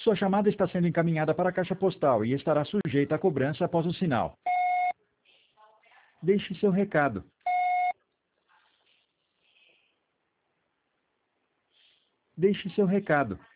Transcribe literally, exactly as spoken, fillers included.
Sua chamada está sendo encaminhada para a caixa postal e estará sujeita a cobrança após o sinal. Deixe seu recado. Deixe seu recado.